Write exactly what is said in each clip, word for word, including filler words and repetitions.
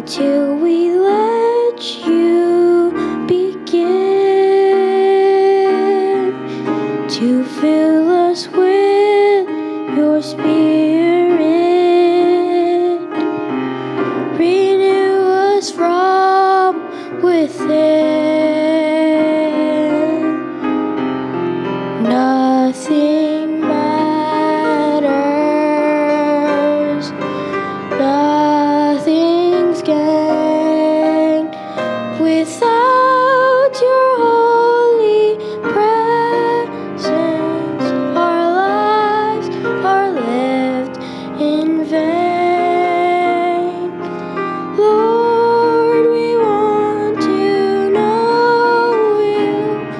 till we let you begin to fill us with your Spirit. Renew us from within. Nothing matters. Nothing's gained without your holy presence. Our lives are lived in vain. Lord, we want to know you,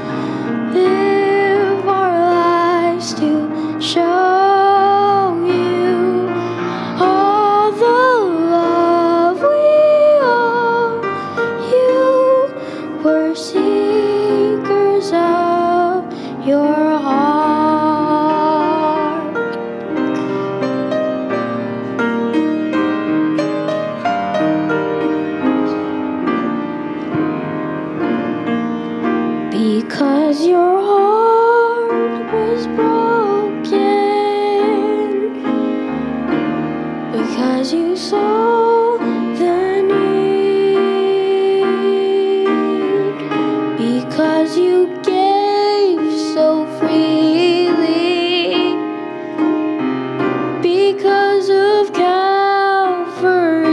live our lives to show you all the love we owe you. We're seekers of your heart. Because your heart was broken, because you saw the need, because you gave so freely, because of Calvary,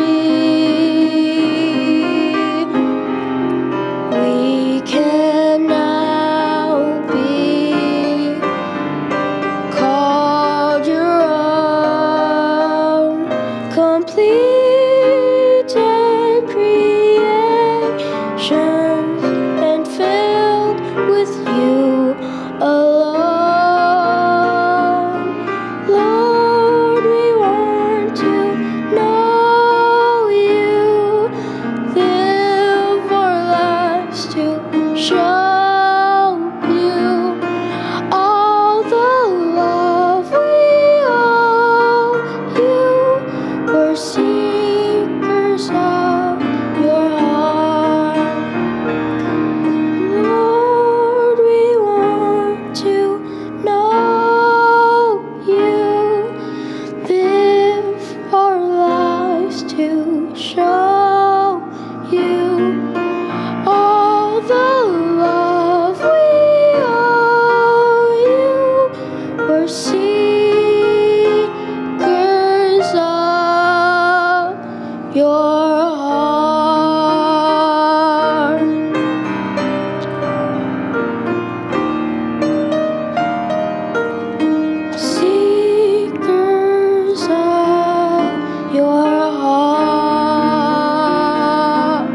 we can now be called your own, complete and creations, and filled with you alone. Lord, we want to know you, live our lives to show you all the love we owe you. We're seekers of your heart. Lord, we want to know you, live our lives to show you all the love we owe you. We're seekers of your heart. Seekers of your heart.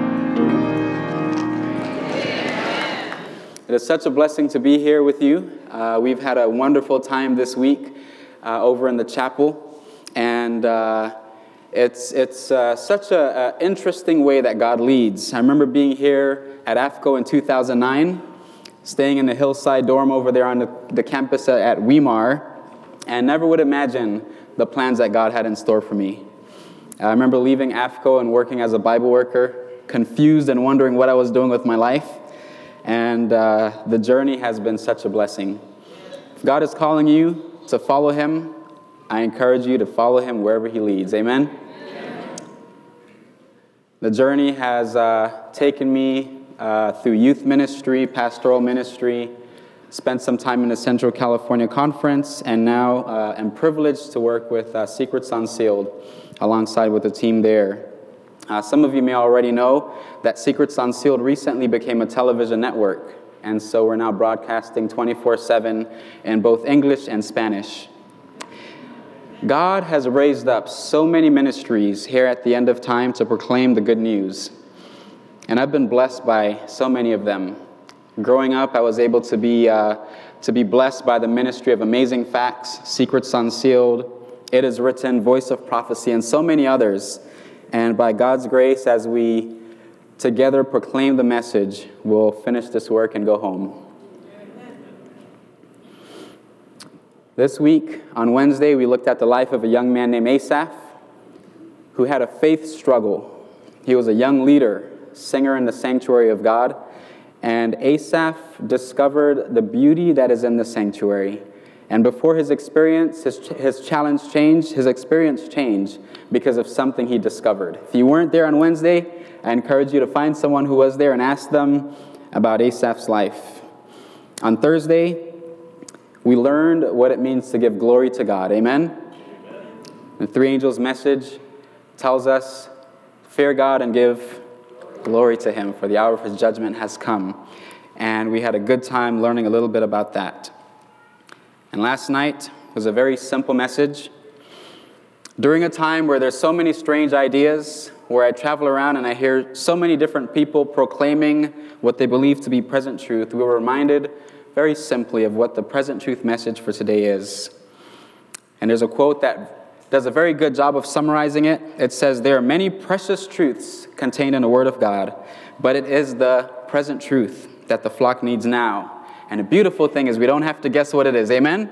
It is such a blessing to be here with you. Uh, we've had a wonderful time this week uh, over in the chapel, and uh, it's it's uh, such an interesting way that God leads. I remember being here at A F C O in two thousand nine, staying in the hillside dorm over there on the, the campus at, at Weimar, and never would imagine the plans that God had in store for me. I remember leaving A F C O and working as a Bible worker, confused and wondering what I was doing with my life. And uh, the journey has been such a blessing. If God is calling you to follow Him, I encourage you to follow Him wherever He leads. Amen? Amen. The journey has uh, taken me uh, through youth ministry, pastoral ministry, spent some time in the Central California Conference, and now uh, am privileged to work with uh, Secrets Unsealed alongside with the team there. Uh, some of you may already know that Secrets Unsealed recently became a television network, and so we're now broadcasting twenty-four seven in both English and Spanish. God has raised up so many ministries here at the end of time to proclaim the good news, and I've been blessed by so many of them. Growing up, I was able to be uh, to be blessed by the ministry of Amazing Facts, Secrets Unsealed, It Is Written, Voice of Prophecy, and so many others. And by God's grace, as we together proclaim the message, we'll finish this work and go home. This week, on Wednesday, we looked at the life of a young man named Asaph, who had a faith struggle. He was a young leader, singer in the sanctuary of God, and Asaph discovered the beauty that is in the sanctuary. And before his experience, his, his challenge changed, his experience changed because of something he discovered. If you weren't there on Wednesday, I encourage you to find someone who was there and ask them about Asaph's life. On Thursday, we learned what it means to give glory to God. Amen? Amen. The three angels' message tells us, fear God and give glory to Him, for the hour of His judgment has come. And we had a good time learning a little bit about that. And last night was a very simple message. During a time where there's so many strange ideas, where I travel around and I hear so many different people proclaiming what they believe to be present truth, we were reminded very simply of what the present truth message for today is. And there's a quote that does a very good job of summarizing it. It says, there are many precious truths contained in the Word of God, but it is the present truth that the flock needs now. And the beautiful thing is we don't have to guess what it is. Amen?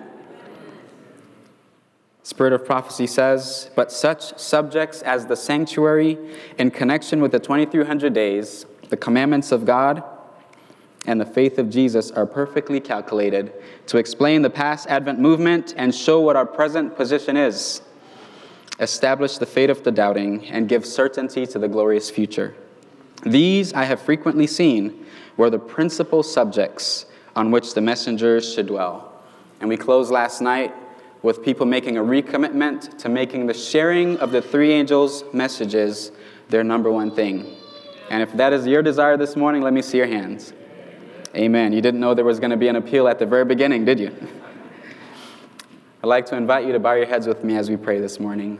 Spirit of prophecy says, but such subjects as the sanctuary in connection with the twenty-three hundred days, the commandments of God, and the faith of Jesus are perfectly calculated to explain the past Advent movement and show what our present position is, establish the fate of the doubting, and give certainty to the glorious future. These I have frequently seen were the principal subjects on which the messengers should dwell. And we closed last night with people making a recommitment to making the sharing of the three angels' messages their number one thing. And if that is your desire this morning, let me see your hands. Amen. You didn't know there was going to be an appeal at the very beginning, did you? I'd like to invite you to bow your heads with me as we pray this morning.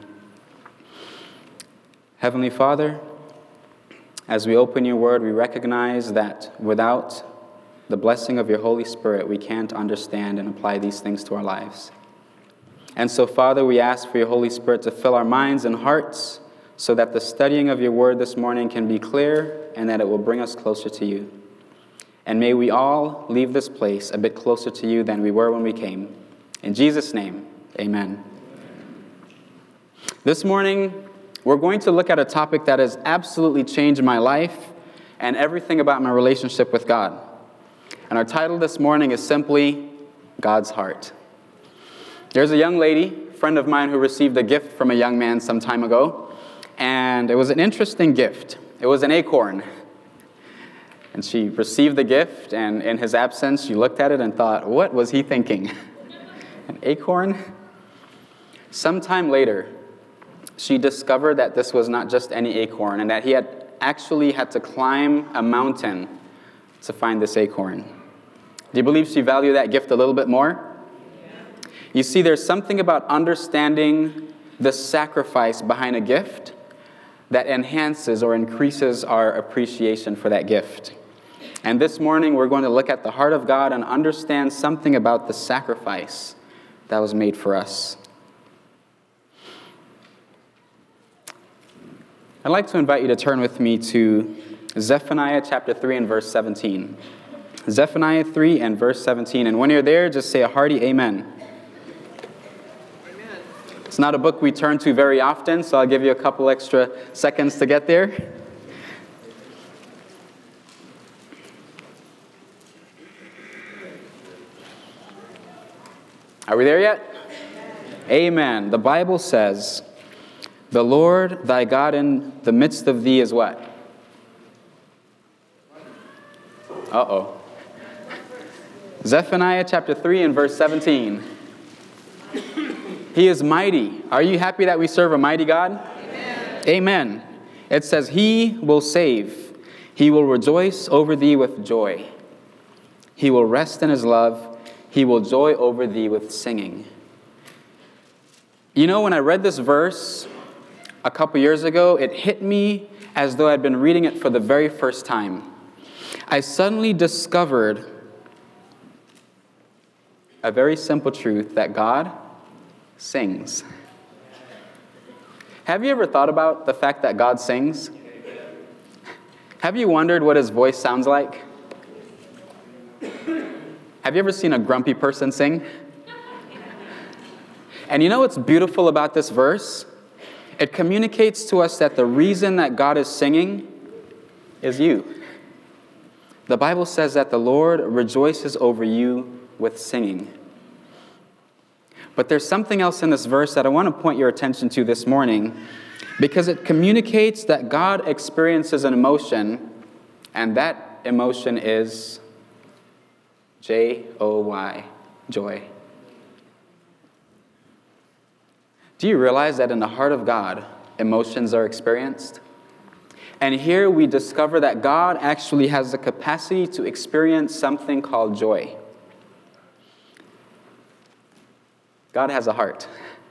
Heavenly Father, as we open your word, we recognize that without the blessing of your Holy Spirit, we can't understand and apply these things to our lives. And so, Father, we ask for your Holy Spirit to fill our minds and hearts so that the studying of your word this morning can be clear and that it will bring us closer to you. And may we all leave this place a bit closer to you than we were when we came. In Jesus' name, amen. This morning, we're going to look at a topic that has absolutely changed my life and everything about my relationship with God. And our title this morning is simply, God's Heart. There's a young lady, friend of mine, who received a gift from a young man some time ago. And it was an interesting gift. It was an acorn. And she received the gift, and in his absence, she looked at it and thought, what was he thinking? An acorn? Sometime later, she discovered that this was not just any acorn, and that he had actually had to climb a mountain to find this acorn. Do you believe she valued that gift a little bit more? You see, there's something about understanding the sacrifice behind a gift that enhances or increases our appreciation for that gift. And this morning, we're going to look at the heart of God and understand something about the sacrifice that was made for us. I'd like to invite you to turn with me to Zephaniah chapter three and verse seventeen. Zephaniah three and verse seventeen. And when you're there, just say a hearty amen. It's not a book we turn to very often, so I'll give you a couple extra seconds to get there. Are we there yet? Amen. The Bible says, the Lord thy God in the midst of thee is what? Uh-oh. Zephaniah chapter three and verse seventeen. He is mighty. Are you happy that we serve a mighty God? Amen. Amen. It says, he will save. He will rejoice over thee with joy. He will rest in his love. He will joy over thee with singing. You know, when I read this verse a couple years ago, it hit me as though I'd been reading it for the very first time. I suddenly discovered a very simple truth that God sings. Have you ever thought about the fact that God sings? Have you wondered what his voice sounds like? Have you ever seen a grumpy person sing? And you know what's beautiful about this verse? It communicates to us that the reason that God is singing is you. The Bible says that the Lord rejoices over you with singing. But there's something else in this verse that I want to point your attention to this morning, because it communicates that God experiences an emotion, and that emotion is J O Y, joy. Do you realize that in the heart of God, emotions are experienced? And here we discover that God actually has the capacity to experience something called joy. God has a heart.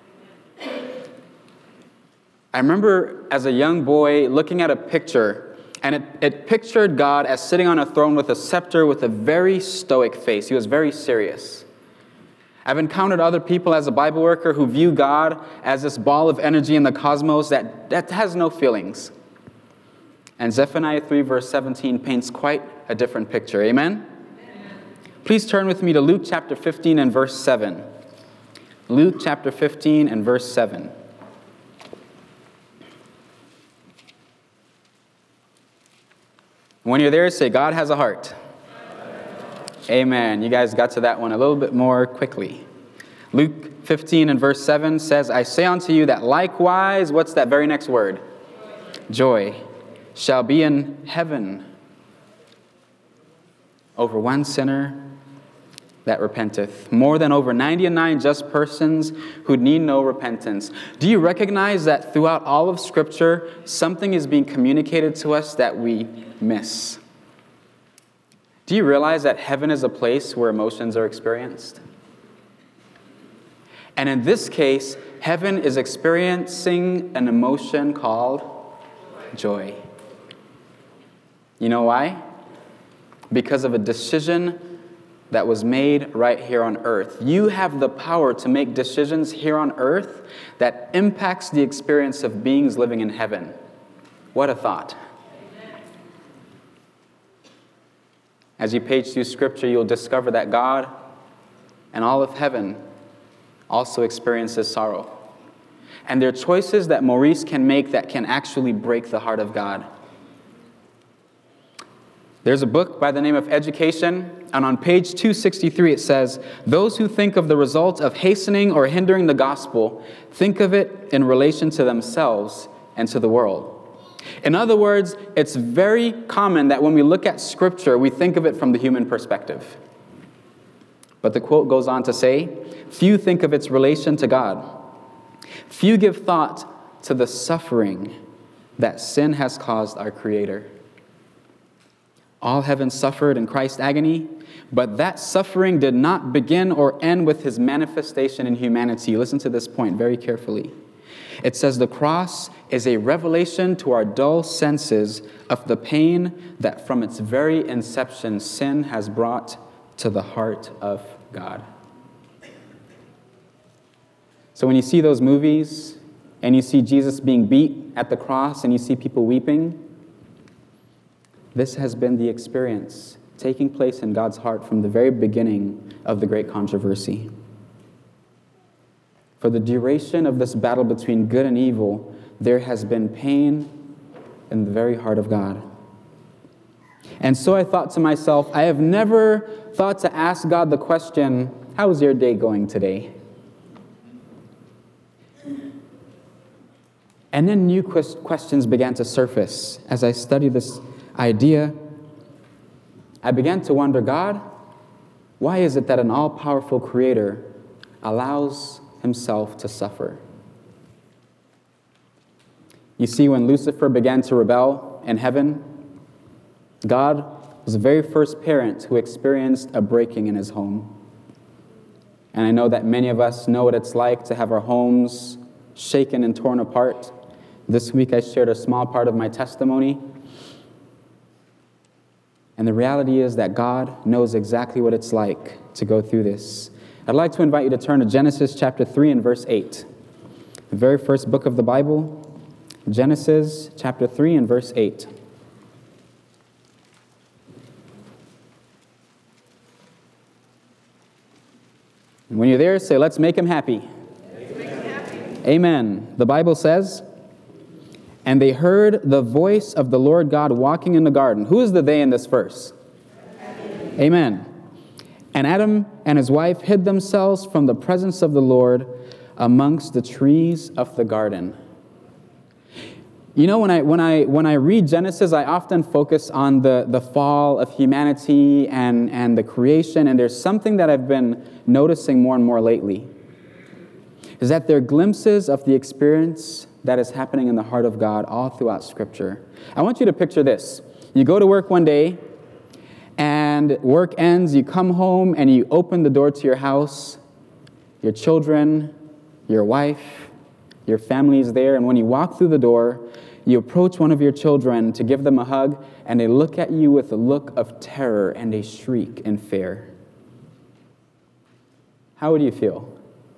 I remember as a young boy looking at a picture, and it, it pictured God as sitting on a throne with a scepter with a very stoic face. He was very serious. I've encountered other people as a Bible worker who view God as this ball of energy in the cosmos that, that has no feelings. And Zephaniah three verse seventeen paints quite a different picture. Amen? Amen? Please turn with me to Luke chapter fifteen and verse seven. Luke chapter fifteen and verse seven. When you're there, say, God has a heart. Amen. You guys got to that one a little bit more quickly. Luke fifteen and verse seven says, I say unto you that likewise, what's that very next word? Joy. Joy shall be in heaven over one sinner that repenteth, more than over ninety and nine just persons who need no repentance. Do you recognize that throughout all of Scripture, something is being communicated to us that we miss? Do you realize that heaven is a place where emotions are experienced? And in this case, heaven is experiencing an emotion called joy. You know why? Because of a decision that was made right here on earth. You have the power to make decisions here on earth that impacts the experience of beings living in heaven. What a thought. As you page through Scripture, you'll discover that God and all of heaven also experiences sorrow. And there are choices that Maurice can make that can actually break the heart of God. There's a book by the name of Education, and on page two sixty-three it says, those who think of the result of hastening or hindering the gospel think of it in relation to themselves and to the world. In other words, it's very common that when we look at Scripture, we think of it from the human perspective. But the quote goes on to say, few think of its relation to God. Few give thought to the suffering that sin has caused our Creator. All heaven suffered in Christ's agony, but that suffering did not begin or end with his manifestation in humanity. Listen to this point very carefully. It says the cross is a revelation to our dull senses of the pain that from its very inception sin has brought to the heart of God. So when you see those movies and you see Jesus being beat at the cross and you see people weeping, this has been the experience taking place in God's heart from the very beginning of the great controversy. For the duration of this battle between good and evil, there has been pain in the very heart of God. And so I thought to myself, I have never thought to ask God the question, how is your day going today? And then new questions began to surface as I studied this idea. I began to wonder, God, why is it that an all-powerful Creator allows himself to suffer? You see, when Lucifer began to rebel in heaven, God was the very first parent who experienced a breaking in his home. And I know that many of us know what it's like to have our homes shaken and torn apart. This week I shared a small part of my testimony. And the reality is that God knows exactly what it's like to go through this. I'd like to invite you to turn to Genesis chapter three and verse eight. The very first book of the Bible, Genesis chapter three and verse eight. When you're there, say, let's make him happy. Let's make him happy. Amen. The Bible says, and they heard the voice of the Lord God walking in the garden. Who is the they in this verse? Amen. Amen. And Adam and his wife hid themselves from the presence of the Lord amongst the trees of the garden. You know, when I when I when I read Genesis, I often focus on the, the fall of humanity and, and the creation, and there's something that I've been noticing more and more lately, is that there are glimpses of the experience that is happening in the heart of God all throughout Scripture. I want you to picture this. You go to work one day, and work ends, you come home, and you open the door to your house, your children, your wife, your family is there, and when you walk through the door, you approach one of your children to give them a hug, and they look at you with a look of terror, and they shriek in fear. How would you feel?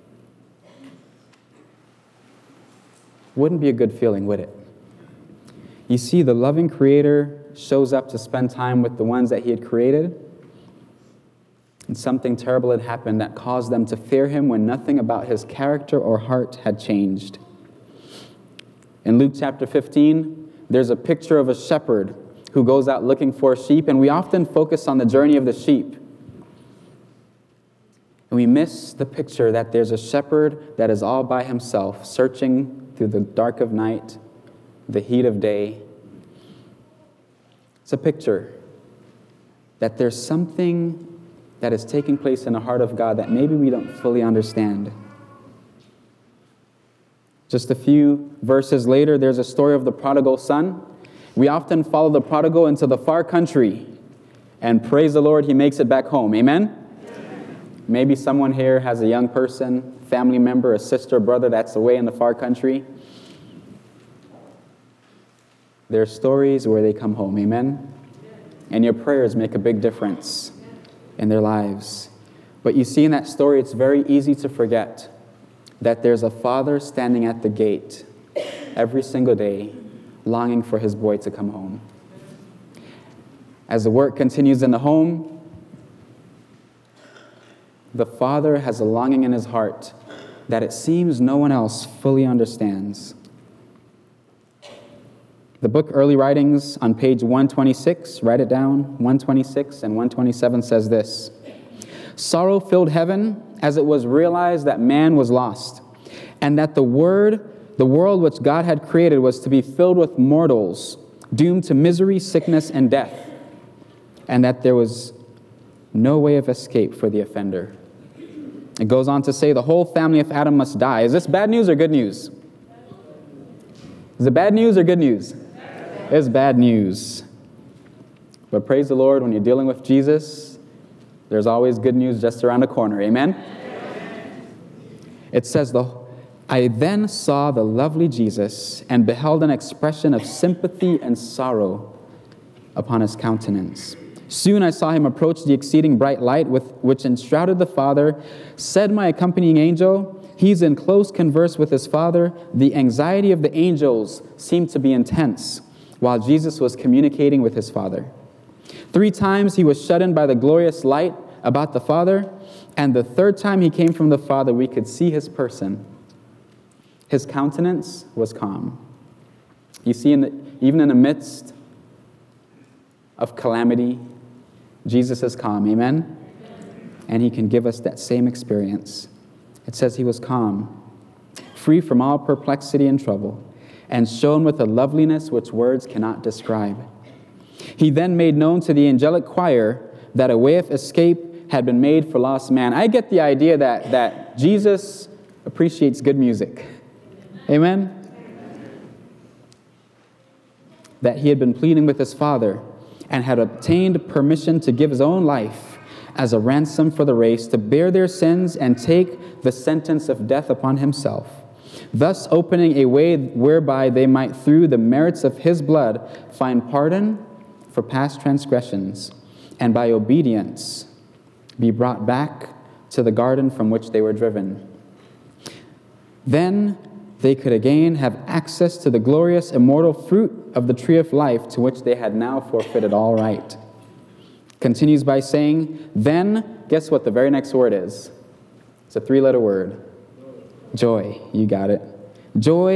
Wouldn't be a good feeling, would it? You see, the loving Creator shows up to spend time with the ones that He had created, and something terrible had happened that caused them to fear Him when nothing about His character or heart had changed. In Luke chapter fifteen, there's a picture of a shepherd who goes out looking for sheep, and we often focus on the journey of the sheep. And we miss the picture that there's a shepherd that is all by himself, searching through the dark of night, the heat of day. It's a picture that there's something that is taking place in the heart of God that maybe we don't fully understand. Just a few verses later, there's a story of the prodigal son. We often follow the prodigal into the far country, and praise the Lord, he makes it back home. Amen? Amen. Maybe someone here has a young person, family member, a sister, brother that's away in the far country. There are stories where they come home. Amen? And your prayers make a big difference in their lives. But you see in that story, it's very easy to forget that there's a father standing at the gate every single day, longing for his boy to come home. As the work continues in the home, the father has a longing in his heart that it seems no one else fully understands. The book Early Writings on page one twenty-six, write it down, one twenty-six and one twenty-seven says this: "Sorrow filled heaven as it was realized that man was lost, and that the word, the world which God had created was to be filled with mortals, doomed to misery, sickness, and death, and that there was no way of escape for the offender." It goes on to say the whole family of Adam must die. Is this bad news or good news? Is it bad news or good news? It's bad news. But praise the Lord, when you're dealing with Jesus, there's always good news just around the corner. Amen? It says, the, "I then saw the lovely Jesus and beheld an expression of sympathy and sorrow upon his countenance. Soon I saw him approach the exceeding bright light with which enshrouded the Father. Said my accompanying angel, 'He's in close converse with his Father.' The anxiety of the angels seemed to be intense while Jesus was communicating with his Father. Three times he was shut in by the glorious light about the Father, and the third time he came from the Father, we could see his person. His countenance was calm." You see, in the, even in the midst of calamity, Jesus is calm. Amen? And he can give us that same experience. It says he was calm, free from all perplexity and trouble, and shone with a loveliness which words cannot describe. He then made known to the angelic choir that a way of escape had been made for lost man. I get the idea that, that Jesus appreciates good music. Amen? That he had been pleading with his Father and had obtained permission to give his own life as a ransom for the race, to bear their sins and take the sentence of death upon himself, thus opening a way whereby they might, through the merits of his blood, find pardon for past transgressions, and by obedience be brought back to the garden from which they were driven. Then they could again have access to the glorious immortal fruit of the tree of life, to which they had now forfeited all right. Continues by saying, then, guess what the very next word is? It's a three-letter word. Joy. You got it. Joy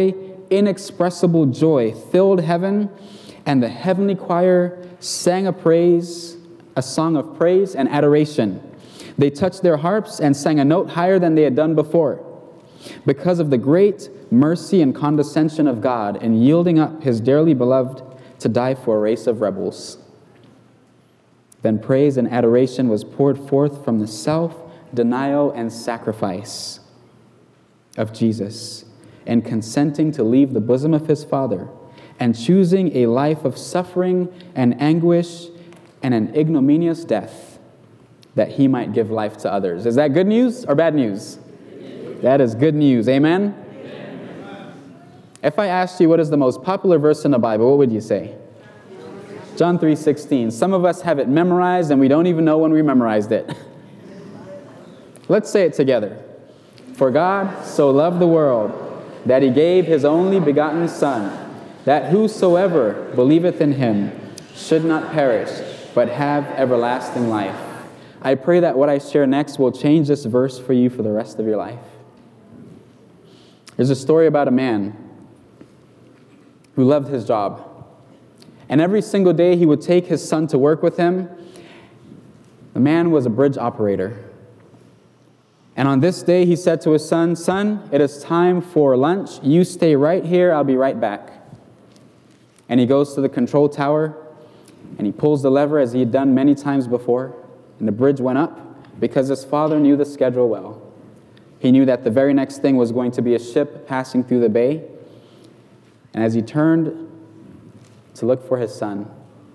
inexpressible joy filled heaven, and the heavenly choir sang a praise, a song of praise and adoration. They touched their harps and sang a note higher than they had done before, because of the great mercy and condescension of God in yielding up his dearly beloved to die for a race of rebels. Then praise and adoration was poured forth from the self-denial and sacrifice of Jesus, and consenting to leave the bosom of his Father and choosing a life of suffering and anguish and an ignominious death that he might give life to others. Is that good news or bad news? That is good news. Amen? Amen? If I asked you what is the most popular verse in the Bible, what would you say? John three sixteen. Some of us have it memorized and we don't even know when we memorized it. Let's say it together. For God so loved the world that he gave his only begotten Son, that whosoever believeth in him should not perish, but have everlasting life. I pray that what I share next will change this verse for you for the rest of your life. There's a story about a man who loved his job. And every single day he would take his son to work with him. The man was a bridge operator. And on this day he said to his son, "Son, it is time for lunch. You stay right here. I'll be right back." And he goes to the control tower and he pulls the lever as he had done many times before. And the bridge went up because his father knew the schedule well. He knew that the very next thing was going to be a ship passing through the bay. And as he turned to look for his son,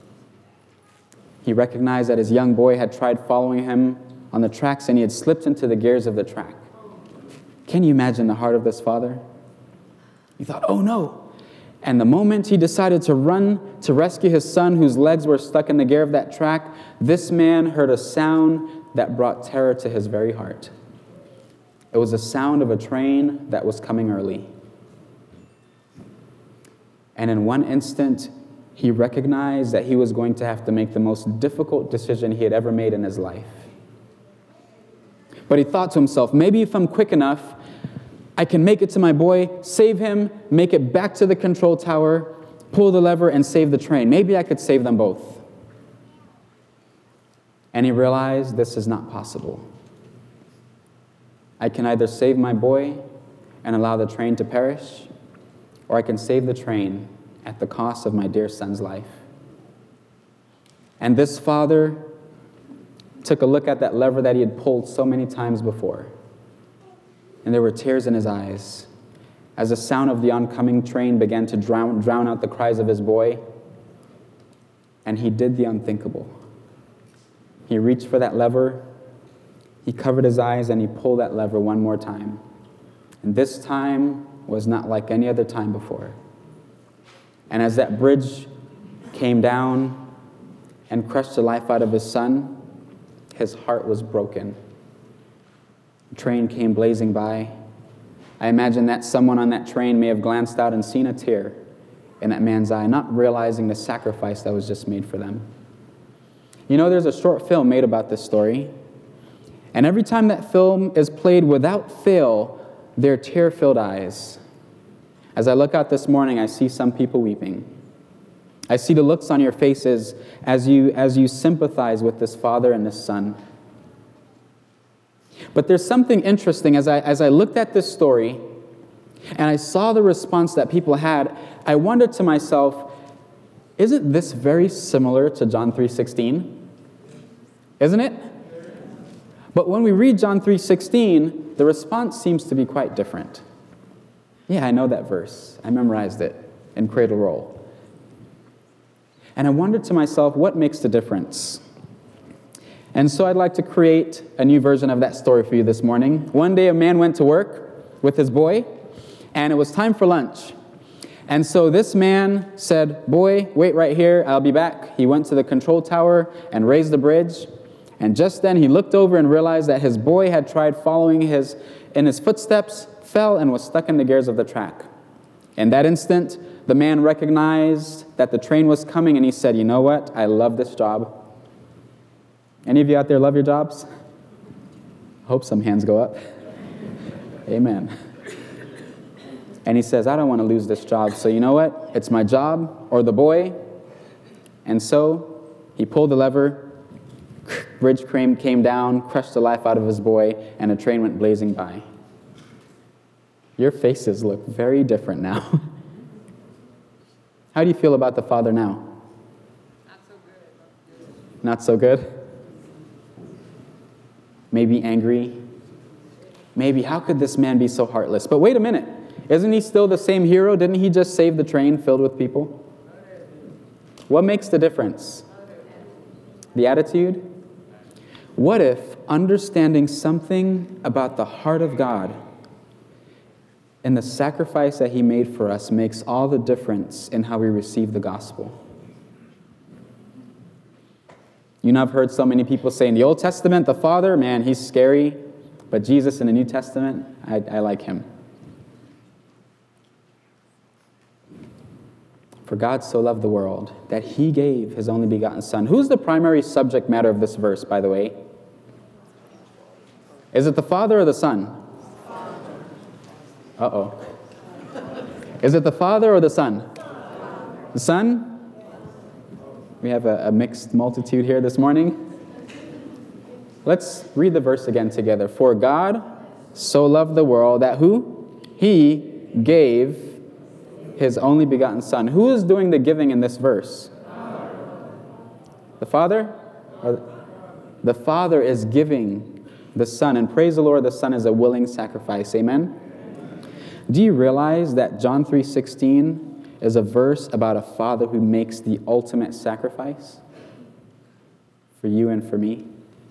he recognized that his young boy had tried following him on the tracks and he had slipped into the gears of the track. Can you imagine the heart of this father? He thought, oh no. And the moment he decided to run to rescue his son whose legs were stuck in the gear of that track, this man heard a sound that brought terror to his very heart. It was the sound of a train that was coming early. And in one instant, he recognized that he was going to have to make the most difficult decision he had ever made in his life. But he thought to himself, maybe if I'm quick enough, I can make it to my boy, save him, make it back to the control tower, pull the lever, and save the train. Maybe I could save them both. And he realized this is not possible. I can either save my boy and allow the train to perish, or I can save the train at the cost of my dear son's life. And this father took a look at that lever that he had pulled so many times before. And there were tears in his eyes as the sound of the oncoming train began to drown, drown out the cries of his boy. And he did the unthinkable. He reached for that lever, he covered his eyes, and he pulled that lever one more time. And this time was not like any other time before. And as that bridge came down and crushed the life out of his son, his heart was broken. The train came blazing by. I imagine that someone on that train may have glanced out and seen a tear in that man's eye, not realizing the sacrifice that was just made for them. You know, there's a short film made about this story, and every time that film is played without fail, there are tear-filled eyes. As I look out this morning, I see some people weeping. I see the looks on your faces as you, as you sympathize with this father and this son. But there's something interesting. As I, as I looked at this story and I saw the response that people had, I wondered to myself, isn't this very similar to John three sixteen? Isn't it? But when we read John three sixteen, the response seems to be quite different. Yeah, I know that verse. I memorized it in Cradle Roll. And I wondered to myself, what makes the difference? And so I'd like to create a new version of that story for you this morning. One day a man went to work with his boy, and it was time for lunch. And so this man said, "Boy, wait right here, I'll be back." He went to the control tower and raised the bridge. And just then he looked over and realized that his boy had tried following his in his footsteps, fell, and was stuck in the gears of the track. In that instant, the man recognized that the train was coming, and he said, "You know what? I love this job." Any of you out there love your jobs? I hope some hands go up. Amen. And he says, I don't want to lose this job, so you know what? It's my job or the boy. And so he pulled the lever, bridge crane came down, crushed the life out of his boy, and a train went blazing by. Your faces look very different now. How do you feel about the Father now? Not so good. Not so good? Maybe angry? Maybe, how could this man be so heartless? But wait a minute. Isn't he still the same hero? Didn't he just save the train filled with people? What makes the difference? The attitude? What if understanding something about the heart of God and the sacrifice that he made for us makes all the difference in how we receive the gospel? You know, I've heard so many people say in the Old Testament, the Father, man, he's scary. But Jesus in the New Testament, I, I like him. For God so loved the world that he gave his only begotten Son. Who's the primary subject matter of this verse, by the way? Is it the Father or the Son? Uh-oh. Is it the Father or the Son? The Son? We have a, a mixed multitude here this morning. Let's read the verse again together. For God so loved the world that who? He gave his only begotten Son. Who is doing the giving in this verse? The Father? Or the Father is giving the Son. And praise the Lord, the Son is a willing sacrifice. Amen? Do you realize that John three sixteen is a verse about a Father who makes the ultimate sacrifice for you and for me?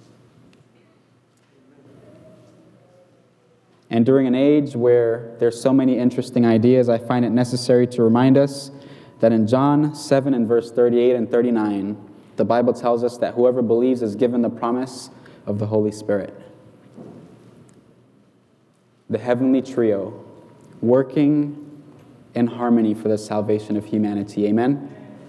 And during an age where there's so many interesting ideas, I find it necessary to remind us that in John seven and verse thirty-eight and thirty-nine, the Bible tells us that whoever believes is given the promise of the Holy Spirit. The heavenly trio working in harmony for the salvation of humanity. Amen?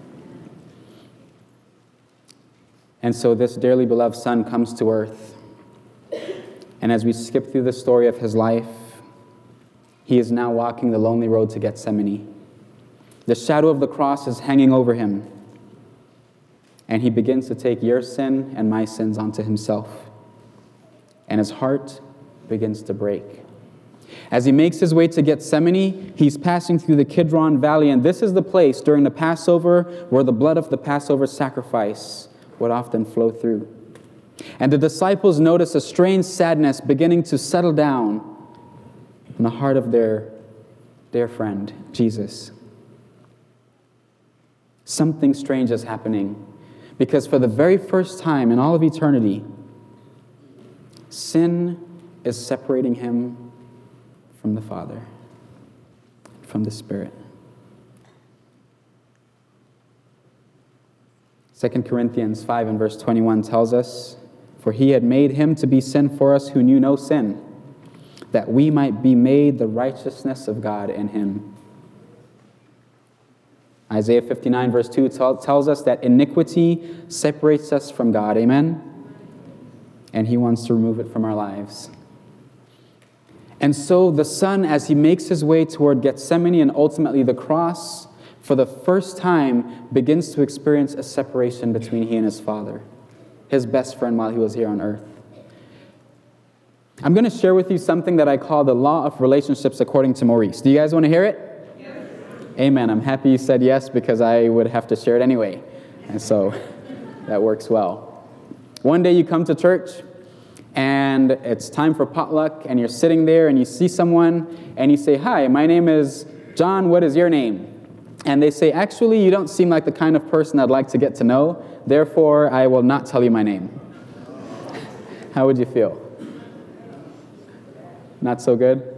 And so this dearly beloved Son comes to earth. And as we skip through the story of his life, he is now walking the lonely road to Gethsemane. The shadow of the cross is hanging over him. And he begins to take your sin and my sins onto himself. And his heart begins to break. As he makes his way to Gethsemane, he's passing through the Kidron Valley. And this is the place during the Passover where the blood of the Passover sacrifice would often flow through. And the disciples notice a strange sadness beginning to settle down in the heart of their dear friend, Jesus. Something strange is happening because for the very first time in all of eternity, sin is separating him from the Father, from the Spirit. Second Corinthians five and verse twenty-one tells us, for he had made him to be sin for us who knew no sin, that we might be made the righteousness of God in him. Isaiah fifty-nine verse two t- tells us that iniquity separates us from God. Amen? And he wants to remove it from our lives. And so the Son, as he makes his way toward Gethsemane and ultimately the cross, for the first time begins to experience a separation between he and his Father, his best friend while he was here on earth. I'm going to share with you something that I call the law of relationships according to Maurice. Do you guys want to hear it? Yes. Amen. I'm happy you said yes because I would have to share it anyway. And so that works well. One day you come to church and it's time for potluck and you're sitting there and you see someone and you say, hi, my name is John. What is your name? And they say, actually, you don't seem like the kind of person I'd like to get to know. Therefore, I will not tell you my name. How would you feel? Not so good?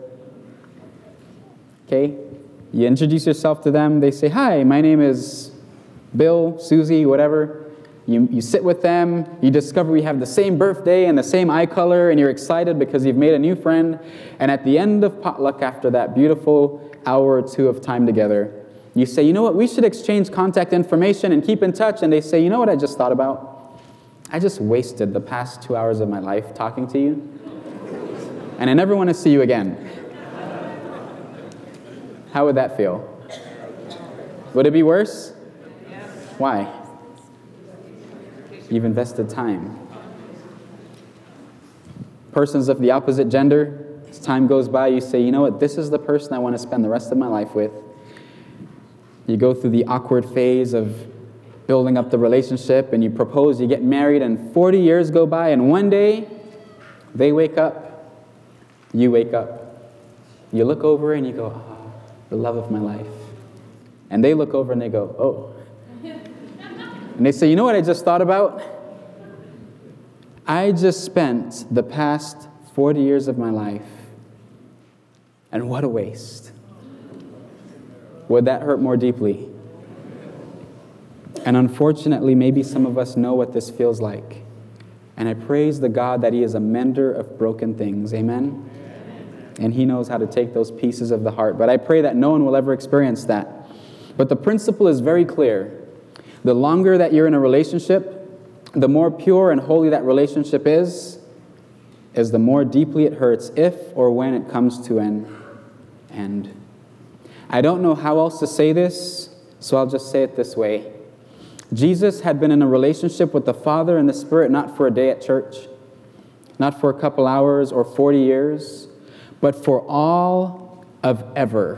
Okay. You introduce yourself to them. They say, hi, my name is Bill, Susie, whatever. You, you sit with them. You discover you have the same birthday and the same eye color, and you're excited because you've made a new friend. And at the end of potluck, after that beautiful hour or two of time together, you say, you know what, we should exchange contact information and keep in touch. And they say, you know what I just thought about? I just wasted the past two hours of my life talking to you. And I never want to see you again. How would that feel? Would it be worse? Why? You've invested time. Persons of the opposite gender, as time goes by, you say, you know what, this is the person I want to spend the rest of my life with. You go through the awkward phase of building up the relationship, and you propose, you get married, and forty years go by, and one day, they wake up, you wake up. You look over and you go, oh, the love of my life. And they look over and they go, oh. And they say, you know what I just thought about? I just spent the past forty years of my life, and what a waste. Would that hurt more deeply? And unfortunately, maybe some of us know what this feels like. And I praise the God that He is a mender of broken things. Amen? And He knows how to take those pieces of the heart. But I pray that no one will ever experience that. But the principle is very clear. The longer that you're in a relationship, the more pure and holy that relationship is, is the more deeply it hurts if or when it comes to an end. I don't know how else to say this, so I'll just say it this way. Jesus had been in a relationship with the Father and the Spirit not for a day at church, not for a couple hours or forty years, but for all of ever.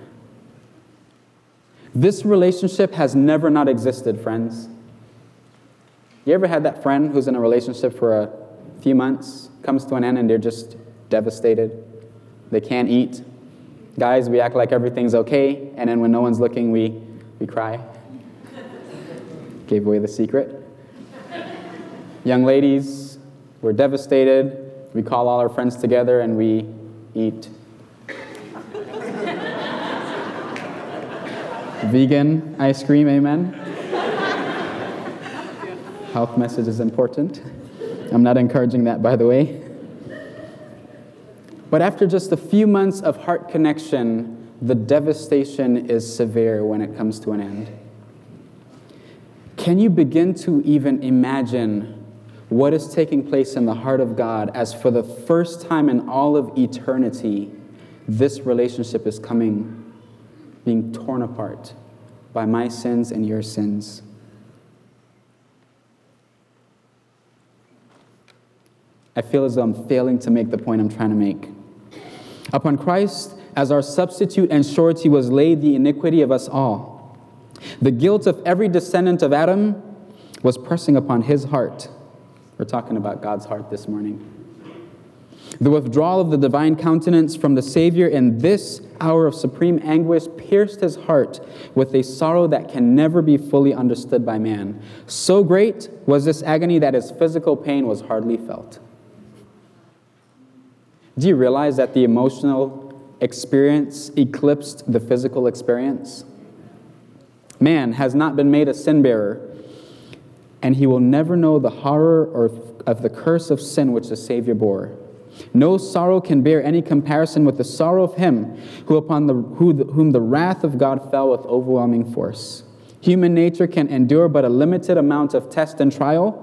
This relationship has never not existed, friends. You ever had that friend who's in a relationship for a few months, comes to an end, and they're just devastated? They can't eat. Guys, we act like everything's okay, and then when no one's looking, we, we cry. Gave away the secret. Young ladies, we're devastated. We call all our friends together and we eat. Vegan ice cream, amen? Health message is important. I'm not encouraging that, by the way. But after just a few months of heart connection, the devastation is severe when it comes to an end. Can you begin to even imagine what is taking place in the heart of God as for the first time in all of eternity, this relationship is coming, being torn apart by my sins and your sins? I feel as though I'm failing to make the point I'm trying to make. Upon Christ, as our substitute and surety, was laid the iniquity of us all. The guilt of every descendant of Adam was pressing upon His heart. We're talking about God's heart this morning. The withdrawal of the divine countenance from the Savior in this hour of supreme anguish pierced His heart with a sorrow that can never be fully understood by man. So great was this agony that His physical pain was hardly felt. Do you realize that the emotional experience eclipsed the physical experience? Man has not been made a sin bearer, and he will never know the horror or of the curse of sin which the Savior bore. No sorrow can bear any comparison with the sorrow of him who upon the who, whom the wrath of God fell with overwhelming force. Human nature can endure but a limited amount of test and trial.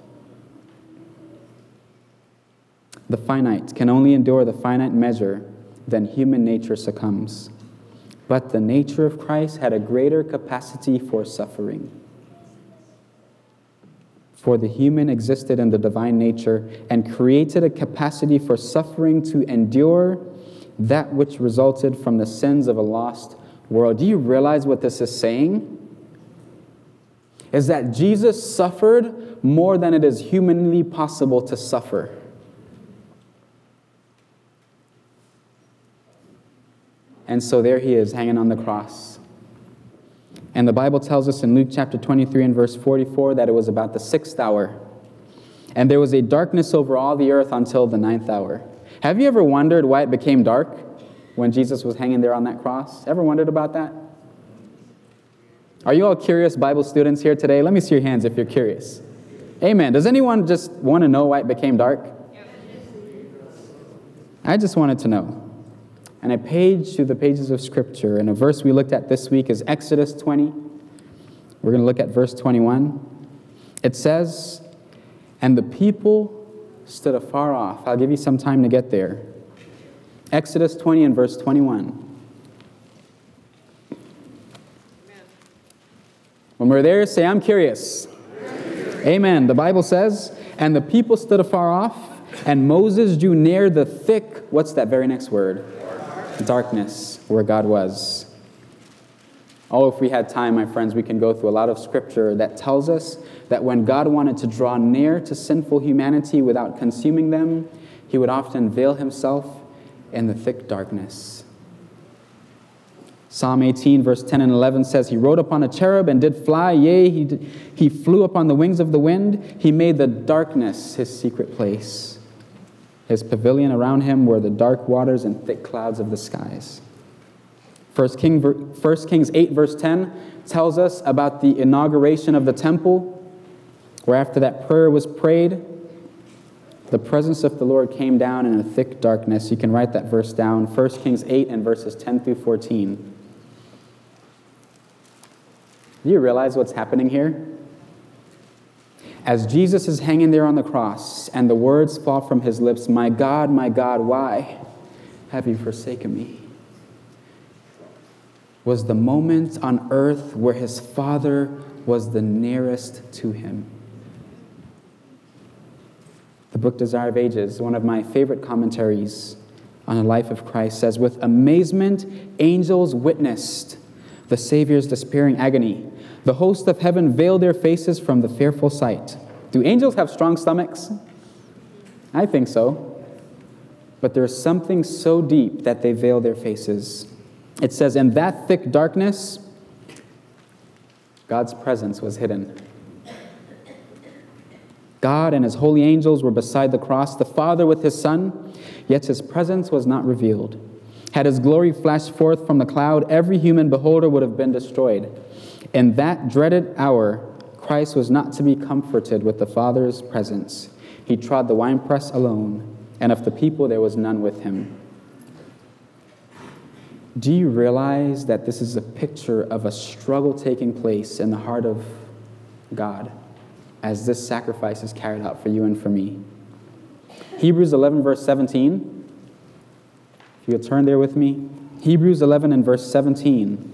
The finite can only endure the finite measure, then human nature succumbs. But the nature of Christ had a greater capacity for suffering. For the human existed in the divine nature and created a capacity for suffering to endure that which resulted from the sins of a lost world. Do you realize what this is saying? Is that Jesus suffered more than it is humanly possible to suffer. And so there He is, hanging on the cross. And the Bible tells us in Luke chapter twenty-three and verse forty-four that it was about the sixth hour. And there was a darkness over all the earth until the ninth hour. Have you ever wondered why it became dark when Jesus was hanging there on that cross? Ever wondered about that? Are you all curious Bible students here today? Let me see your hands if you're curious. Amen. Does anyone just want to know why it became dark? I just wanted to know. And a page through the pages of Scripture, and a verse we looked at this week is Exodus twenty. We're going to look at verse twenty-one. It says, "And the people stood afar off." I'll give you some time to get there. Exodus twenty and verse twenty-one. When we're there, say, I'm curious. Amen. The Bible says, and the people stood afar off, and Moses drew near the thick, what's that very next word? Darkness, where God was. Oh, if we had time, my friends, we can go through a lot of scripture that tells us that when God wanted to draw near to sinful humanity without consuming them, he would often veil himself in the thick darkness. Psalm eighteen, verse ten and eleven says, he rode upon a cherub and did fly, yea, he, did, he flew upon the wings of the wind. He made the darkness his secret place. His pavilion around him were the dark waters and thick clouds of the skies. First King, First Kings eight, verse ten tells us about the inauguration of the temple, where after that prayer was prayed, the presence of the Lord came down in a thick darkness. You can write that verse down, First Kings eight and verses ten through fourteen. Do you realize what's happening here? As Jesus is hanging there on the cross and the words fall from his lips, my God, my God, why have you forsaken me? Was the moment on earth where his Father was the nearest to him. The book Desire of Ages, one of my favorite commentaries on the life of Christ, says, with amazement, angels witnessed the Savior's despairing agony. The host of heaven veiled their faces from the fearful sight. Do angels have strong stomachs? I think so. But there's something so deep that they veil their faces. It says, in that thick darkness, God's presence was hidden. God and his holy angels were beside the cross, the Father with his Son, yet his presence was not revealed. Had his glory flashed forth from the cloud, every human beholder would have been destroyed. In that dreaded hour, Christ was not to be comforted with the Father's presence. He trod the winepress alone, and of the people there was none with him. Do you realize that this is a picture of a struggle taking place in the heart of God as this sacrifice is carried out for you and for me? Hebrews eleven, verse seventeen. If you would turn there with me. Hebrews eleven and verse seventeen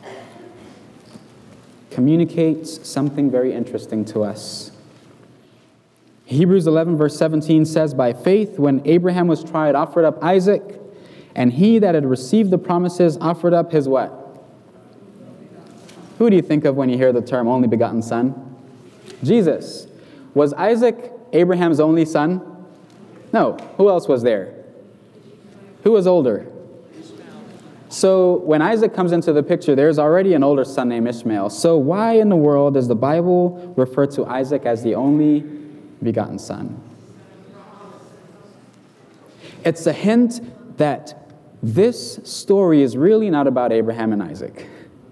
communicates something very interesting to us. Hebrews eleven, verse seventeen says, by faith, when Abraham was tried, offered up Isaac, and he that had received the promises offered up his what? Who do you think of when you hear the term only begotten son? Jesus. Was Isaac Abraham's only son? No. Who else was there? Who was older? So when Isaac comes into the picture, there's already an older son named Ishmael. So why in the world does the Bible refer to Isaac as the only begotten son? It's a hint that this story is really not about Abraham and Isaac.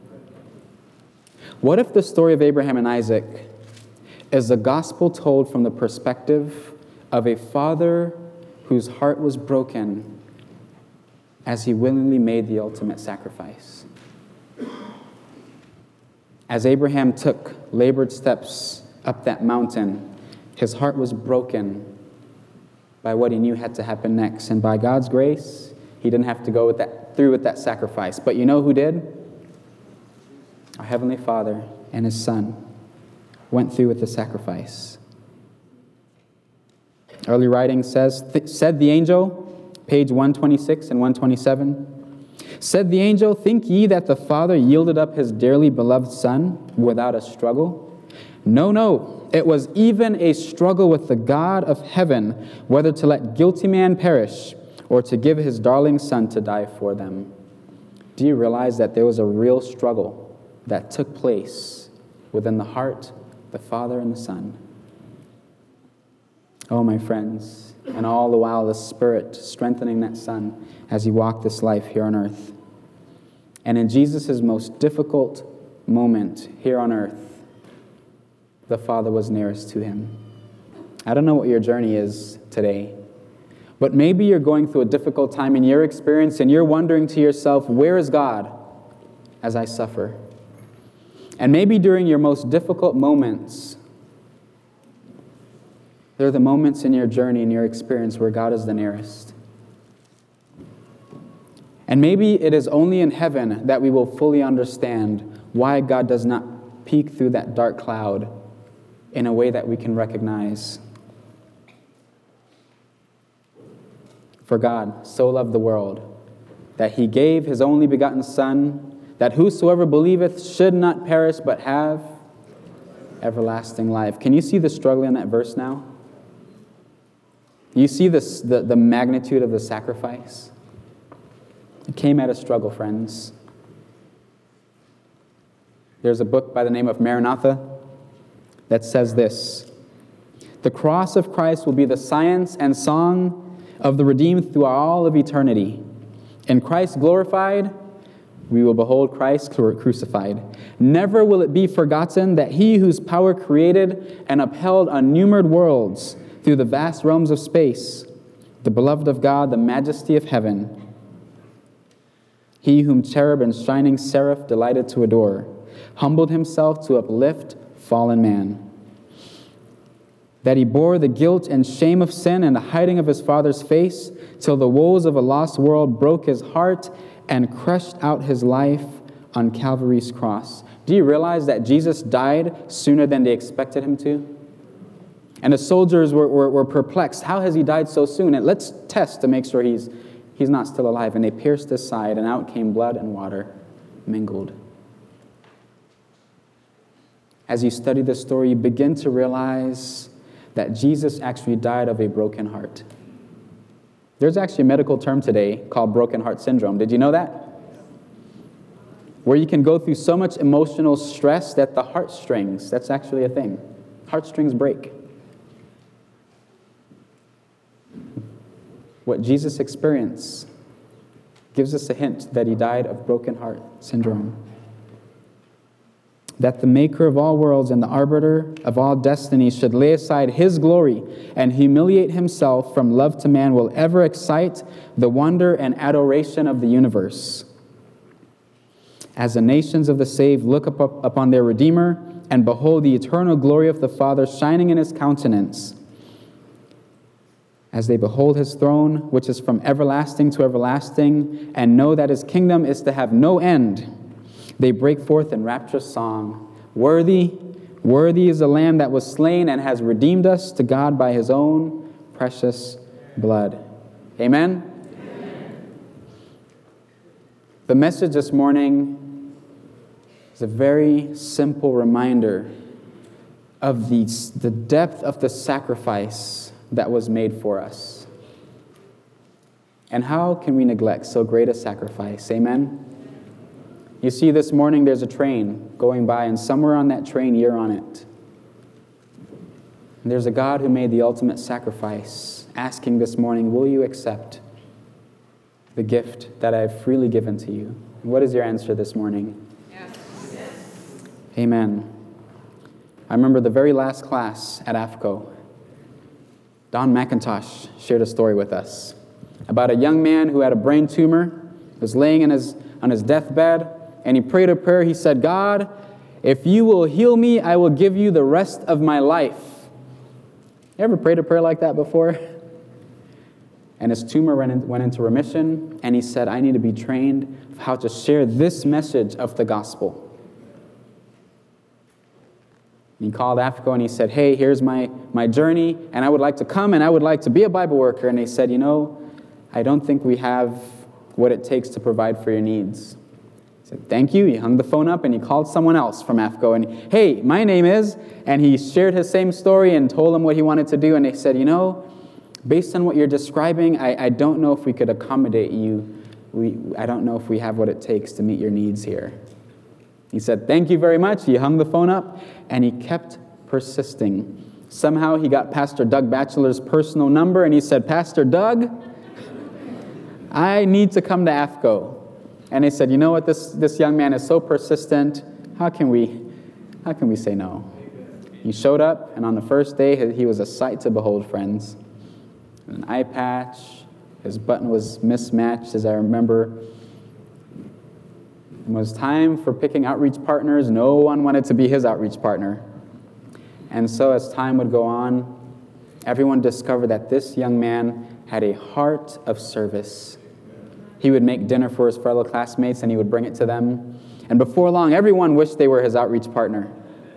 What if the story of Abraham and Isaac is a gospel told from the perspective of a father whose heart was broken as he willingly made the ultimate sacrifice? As Abraham took labored steps up that mountain, his heart was broken by what he knew had to happen next. And by God's grace, he didn't have to go with that, through with that sacrifice. But you know who did? Our Heavenly Father and his Son went through with the sacrifice. Early writing says, said the angel, page one twenty-six and one twenty-seven, said the angel, think ye that the Father yielded up his dearly beloved Son without a struggle? No, no, it was even a struggle with the God of heaven, whether to let guilty man perish or to give his darling Son to die for them. Do you realize that there was a real struggle that took place within the heart, the Father and the Son? Oh, my friends, and all the while the Spirit strengthening that Son as he walked this life here on earth. And in Jesus' most difficult moment here on earth, the Father was nearest to him. I don't know what your journey is today, but maybe you're going through a difficult time in your experience and you're wondering to yourself, where is God as I suffer? And maybe during your most difficult moments, they're the moments in your journey, in your experience, where God is the nearest. And maybe it is only in heaven that we will fully understand why God does not peek through that dark cloud in a way that we can recognize. For God so loved the world that he gave his only begotten Son, that whosoever believeth should not perish but have everlasting life. Can you see the struggle in that verse now? You see this, the, the magnitude of the sacrifice? It came at a struggle, friends. There's a book by the name of Maranatha that says this: the cross of Christ will be the science and song of the redeemed through all of eternity. In Christ glorified, we will behold Christ crucified. Never will it be forgotten that he whose power created and upheld unnumbered worlds through the vast realms of space, the beloved of God, the majesty of heaven, he whom cherub and shining seraph delighted to adore, humbled himself to uplift fallen man. That he bore the guilt and shame of sin and the hiding of his Father's face, till the woes of a lost world broke his heart and crushed out his life on Calvary's cross. Do you realize that Jesus died sooner than they expected him to? And the soldiers were, were, were perplexed. How has he died so soon? And let's test to make sure he's, he's not still alive. And they pierced his side, and out came blood and water mingled. As you study this story, you begin to realize that Jesus actually died of a broken heart. There's actually a medical term today called broken heart syndrome. Did you know that? Where you can go through so much emotional stress that the heartstrings, that's actually a thing. Heartstrings break. What Jesus experienced gives us a hint that he died of broken heart syndrome. That the maker of all worlds and the arbiter of all destiny should lay aside his glory and humiliate himself from love to man will ever excite the wonder and adoration of the universe. As the nations of the saved look up, up upon their Redeemer and behold the eternal glory of the Father shining in his countenance, as they behold his throne, which is from everlasting to everlasting, and know that his kingdom is to have no end, they break forth in rapturous song. Worthy, worthy is the Lamb that was slain and has redeemed us to God by his own precious blood. Amen? Amen. The message this morning is a very simple reminder of the, the depth of the sacrifice that was made for us. And how can we neglect so great a sacrifice? Amen? You see, this morning there's a train going by, and somewhere on that train you're on it. And there's a God who made the ultimate sacrifice, asking this morning, will you accept the gift that I've freely given to you? And what is your answer this morning? Yes. Yes. Amen. I remember the very last class at A F C O. Don McIntosh shared a story with us about a young man who had a brain tumor, was laying in his, on his deathbed, and he prayed a prayer. He said, God, if you will heal me, I will give you the rest of my life. You ever prayed a prayer like that before? And his tumor went, in, went into remission, and he said, I need to be trained how to share this message of the gospel. He called A F C O and he said, hey, here's my, my journey, and I would like to come and I would like to be a Bible worker. And they said, you know, I don't think we have what it takes to provide for your needs. He said, thank you. He hung the phone up and he called someone else from A F C O and, hey, my name is, and he shared his same story and told them what he wanted to do. And they said, you know, based on what you're describing, I, I don't know if we could accommodate you. We, I don't know if we have what it takes to meet your needs here. He said, thank you very much. He hung the phone up and he kept persisting. Somehow he got Pastor Doug Batchelor's personal number and he said, Pastor Doug, I need to come to A F C O. And they said, you know what, this, this young man is so persistent, how can we, how can we say no? He showed up, and on the first day, he was a sight to behold, friends. An eye patch, his button was mismatched, as I remember. It was time for picking outreach partners. No one wanted to be his outreach partner. And so as time would go on, everyone discovered that this young man had a heart of service. He would make dinner for his fellow classmates and he would bring it to them. And before long, everyone wished they were his outreach partner.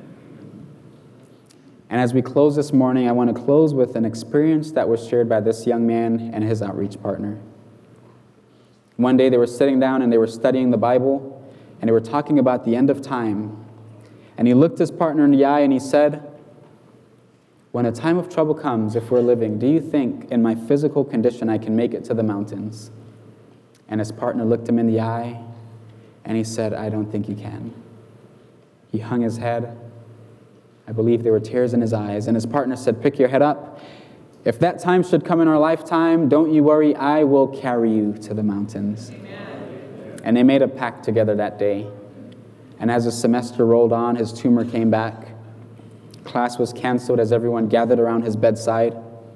And as we close this morning, I want to close with an experience that was shared by this young man and his outreach partner. One day they were sitting down and they were studying the Bible, and they were talking about the end of time. And he looked his partner in the eye and he said, "When a time of trouble comes, if we're living, do you think in my physical condition I can make it to the mountains?" And his partner looked him in the eye and he said, "I don't think you can." He hung his head. I believe there were tears in his eyes. And his partner said, "Pick your head up. If that time should come in our lifetime, don't you worry, I will carry you to the mountains." Amen. And they made a pact together that day. And as the semester rolled on, his tumor came back. Class was canceled as everyone gathered around his bedside.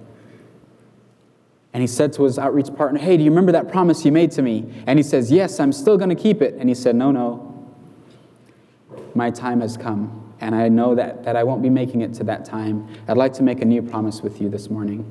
And he said to his outreach partner, "Hey, do you remember that promise you made to me?" And he says, "Yes, I'm still going to keep it." And he said, "No, no. My time has come. And I know that, that I won't be making it to that time. I'd like to make a new promise with you this morning."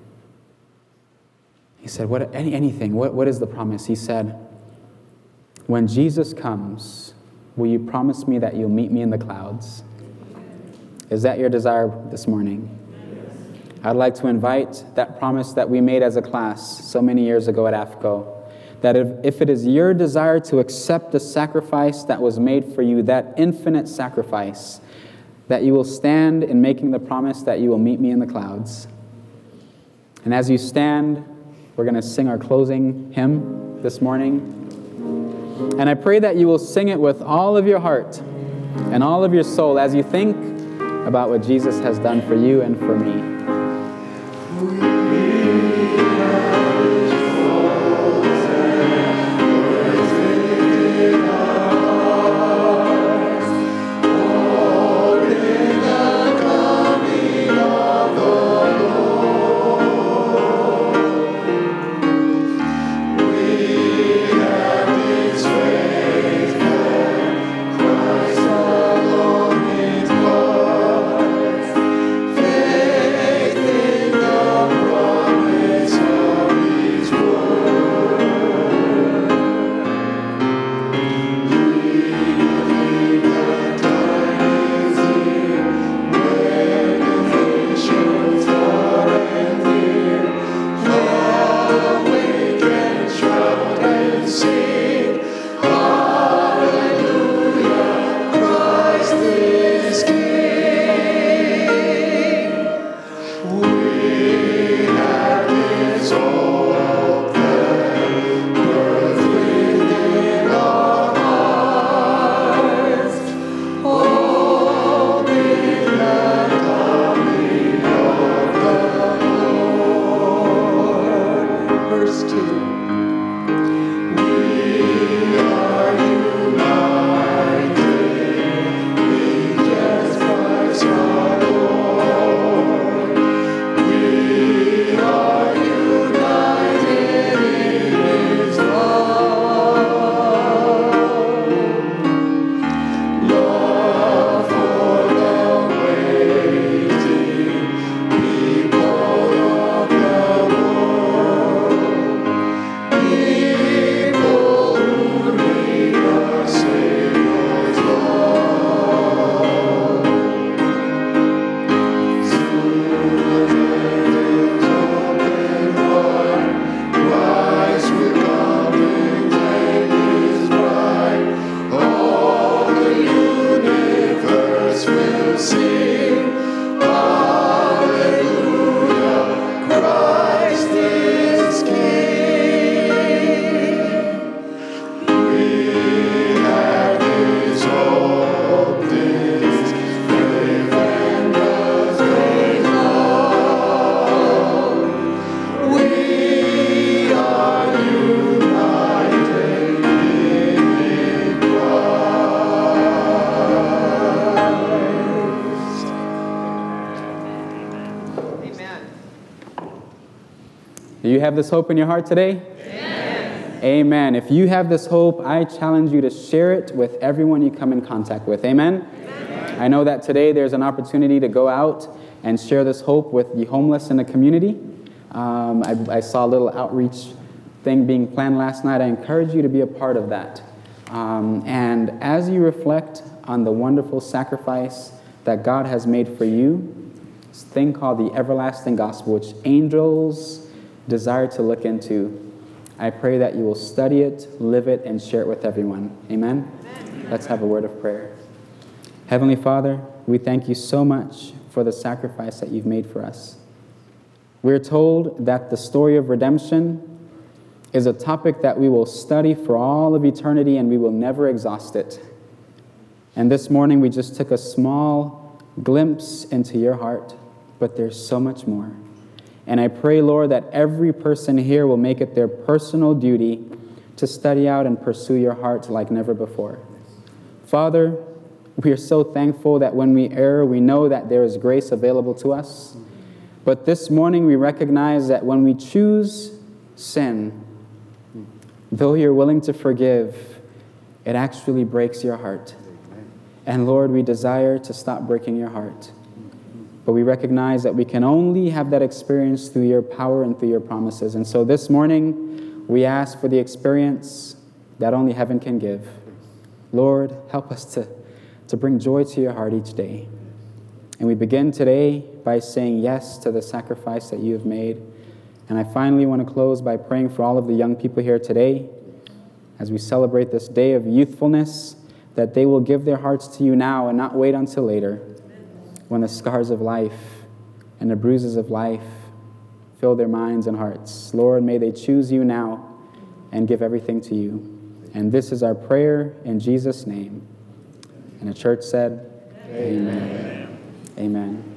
He said, "What? Any, anything. What, what is the promise?" He said, "When Jesus comes, will you promise me that you'll meet me in the clouds?" Is that your desire this morning? Yes. I'd like to invite that promise that we made as a class so many years ago at A F C O, that if, if it is your desire to accept the sacrifice that was made for you, that infinite sacrifice, that you will stand in making the promise that you will meet me in the clouds. And as you stand, we're going to sing our closing hymn this morning. And I pray that you will sing it with all of your heart and all of your soul as you think about what Jesus has done for you and for me. Do you have this hope in your heart today? Amen. Amen. If you have this hope, I challenge you to share it with everyone you come in contact with. Amen? Amen. I know that today there's an opportunity to go out and share this hope with the homeless in the community. Um, I, I saw a little outreach thing being planned last night. I encourage you to be a part of that. Um, and as you reflect on the wonderful sacrifice that God has made for you, this thing called the everlasting gospel, which angels desire to look into, I pray that you will study it, live it, and share it with everyone. Amen? Amen. Let's have a word of prayer. Heavenly Father, we thank you so much for the sacrifice that you've made for us. We're told that the story of redemption is a topic that we will study for all of eternity and we will never exhaust it. And this morning we just took a small glimpse into your heart, but there's so much more. And I pray, Lord, that every person here will make it their personal duty to study out and pursue your heart like never before. Father, we are so thankful that when we err, we know that there is grace available to us. But this morning we recognize that when we choose sin, though you're willing to forgive, it actually breaks your heart. And Lord, we desire to stop breaking your heart. But we recognize that we can only have that experience through your power and through your promises. And so this morning, we ask for the experience that only heaven can give. Lord, help us to, to bring joy to your heart each day. And we begin today by saying yes to the sacrifice that you have made. And I finally want to close by praying for all of the young people here today as we celebrate this day of youthfulness, that they will give their hearts to you now and not wait until later when the scars of life and the bruises of life fill their minds and hearts. Lord, may they choose you now and give everything to you. And this is our prayer in Jesus' name. And the church said, Amen. Amen. Amen.